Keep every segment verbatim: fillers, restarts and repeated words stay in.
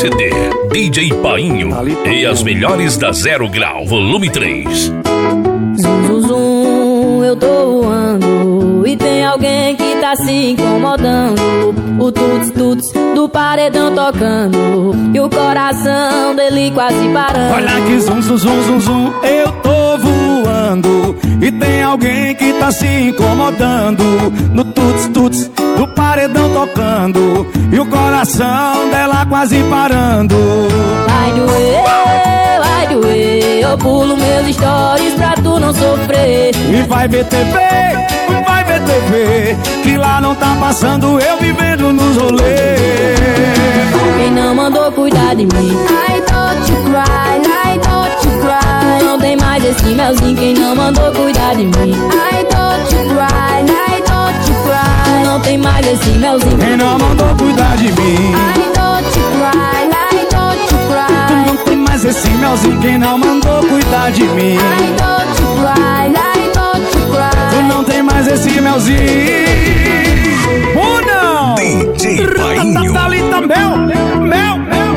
C D D J Painho e as melhores da Zero Grau, volume três. Zum, zum, zum, eu tô voando e tem alguém que tá se incomodando. O tuts, tuts do paredão tocando e o coração dele quase parando. Olha que zum, zum, zum, zum, zum, eu tô voando e tem alguém que tá se incomodando. No tuts, tuts do paredão tocando e o coração dela quase parando. Vai doer, vai doer, eu pulo meus stories pra tu não sofrer. E vai ver T V, vai ver T V, que lá não tá passando eu vivendo nos rolês. Quem não mandou cuidar de mim? I don't you cry, I don't you cry. Tu não tem mais esse melzinho. Quem não mandou cuidar de mim? I don't you cry, I don't you cry. Tu não tem mais esse melzinho. Quem não mandou cuidar de mim? I don't you cry, I don't you cry. Tu não tem mais esse melzinho. Quem não mandou cuidar de mim? I don't you cry, I don't you cry. Tu não tem mais esse melzinho. Ou não? D J Painho. Thalita Mel, Mel, Mel.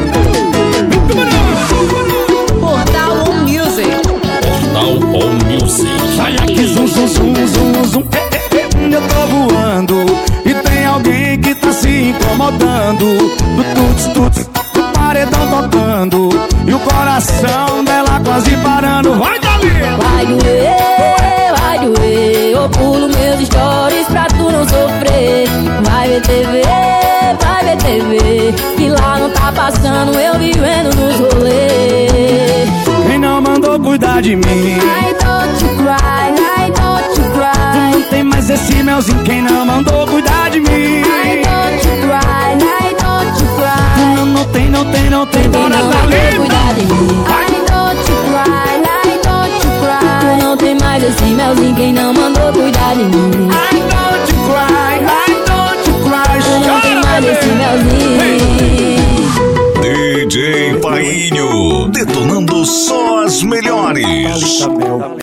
Portal Home Music. Portal Home Music. Olha que zum, zum, zum, zum, zum. É, é, é. Eu tô voando e tem alguém que tá se incomodando. Do tuts, tuts, do paredão tocando e o coração dela quase parando. Vai, Thalita! Vai doer, vai doer, eu pulo meus stories pra tu não sofrer. Vai ver T V, vai ver T V, que lá não tá passando eu vivendo nos rolês. Quem não mandou cuidar de mim? I don't you cry, I don't you cry. Não tem mais esse melzinho. Quem não mandou cuidar de mim? I don't you cry, I don't you cry. Não, não tem, não tem, não tem. Quem Bora, não mandou Thalita! cuidar de mim? I don't you cry, I don't you cry. Tu não tem mais esse melzinho. Quem não mandou cuidar de mim? I don't you cry, I don't you cry. Tu não tem mais esse melzinho. D J Painho, detonando só as melhores.